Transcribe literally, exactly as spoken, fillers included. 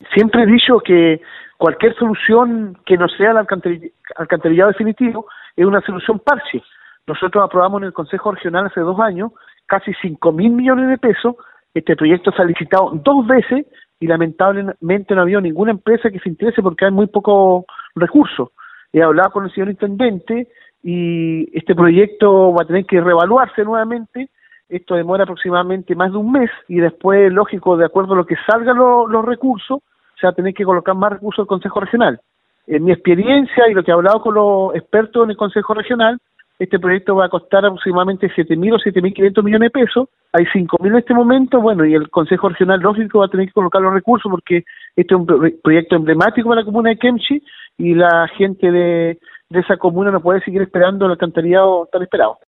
Siempre he dicho que cualquier solución que no sea el alcantarill- alcantarillado definitivo es una solución parche. Nosotros aprobamos en el Consejo Regional hace dos años casi cinco mil millones de pesos. Este proyecto se ha licitado dos veces y lamentablemente no ha habido ninguna empresa que se interese porque hay muy pocos recursos. He hablado con el señor intendente y este proyecto va a tener que reevaluarse nuevamente. Esto demora aproximadamente más de un mes y después, lógico, de acuerdo a lo que salgan lo, los recursos, se va a tener que colocar más recursos al Consejo Regional. En mi experiencia y lo que he hablado con los expertos en el Consejo Regional, este proyecto va a costar aproximadamente siete mil o siete mil quinientos millones de pesos. Hay cinco mil en este momento, bueno, y el Consejo Regional, lógico, va a tener que colocar los recursos porque este es un pro- proyecto emblemático para la comuna de Kemchi y la gente de, de esa comuna no puede seguir esperando el alcantarillado tan esperado.